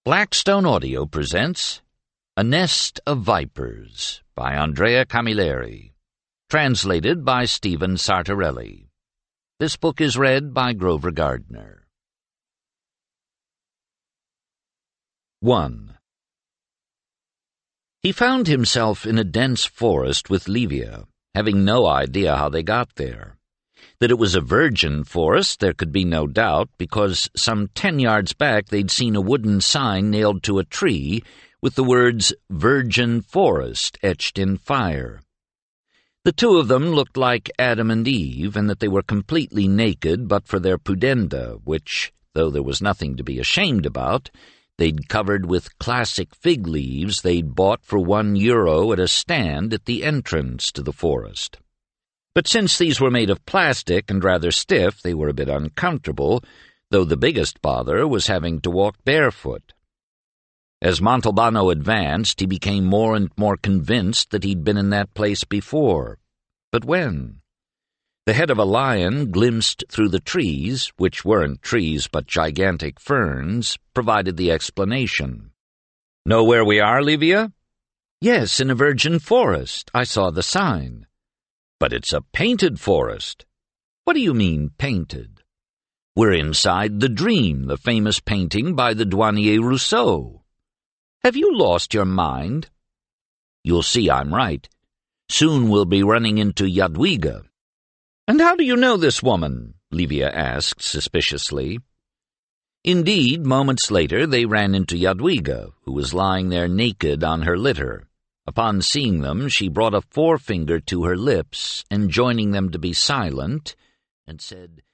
Blackstone Audio presents A Nest of Vipers by Andrea Camilleri, translated by Stephen Sartorelli. This book is read by Grover Gardner. 1. He found himself in a dense forest with Livia, having no idea how they got there. That it was a virgin forest there could be no doubt, because some 10 yards back they'd seen a wooden sign nailed to a tree with the words "Virgin Forest" etched in fire. The two of them looked like Adam and Eve, and that they were completely naked but for their pudenda, which, though there was nothing to be ashamed about, they'd covered with classic fig leaves they'd bought for €1 at a stand at the entrance to the forest. But since these were made of plastic and rather stiff, they were a bit uncomfortable, though the biggest bother was having to walk barefoot. As Montalbano advanced, he became more and more convinced that he'd been in that place before. But when? The head of a lion glimpsed through the trees, which weren't trees but gigantic ferns, provided the explanation. "Know where we are, Livia?" "Yes, in a virgin forest. I saw the sign." "But it's a painted forest." "What do you mean, painted?" "We're inside The Dream, the famous painting by the douanier Rousseau." "Have you lost your mind?" "You'll see I'm right. Soon we'll be running into Jadwiga." "And how do you know this woman?" Livia asked suspiciously. Indeed, moments later they ran into Jadwiga, who was lying there naked on her litter. Upon seeing them, she brought a forefinger to her lips, enjoining them to be silent, and said,